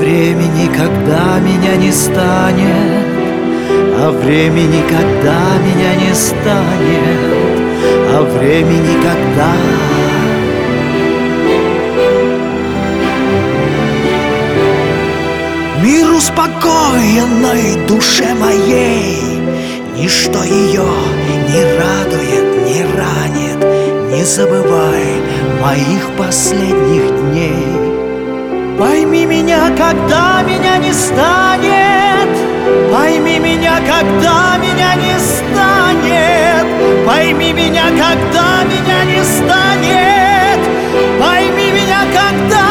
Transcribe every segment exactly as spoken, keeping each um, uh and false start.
времени, когда меня не станет, о времени, когда меня не станет, о времени, когда мир успокоенной душе моей, ничто ее не радует, не ранит. Не забывай моих последних дней. Пойми меня, когда меня не станет, пойми меня, когда меня не станет, пойми меня, когда меня не станет, пойми меня, когда.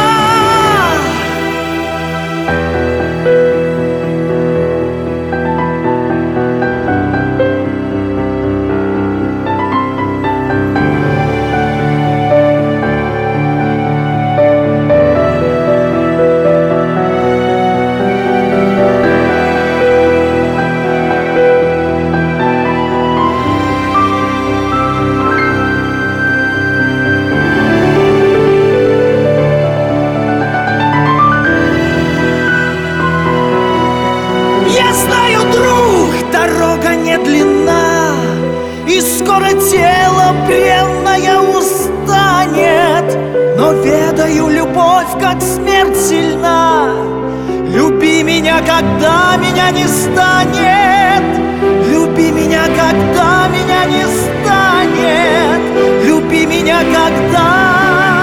И скоро тело бренное устанет, но ведаю, любовь, как смерть сильна. Люби меня, когда меня не станет, люби меня, когда меня не станет, люби меня, когда.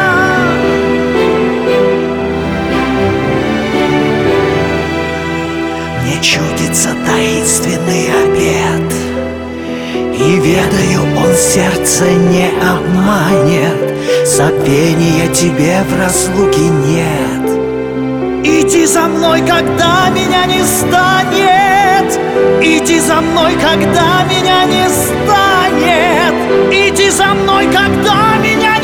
Мне чудится таинственный обет, и ведаю, он сердце не обманет. Забвения тебе в разлуке нет. Иди за мной, когда меня не станет, иди за мной, когда меня не станет, иди за мной, когда меня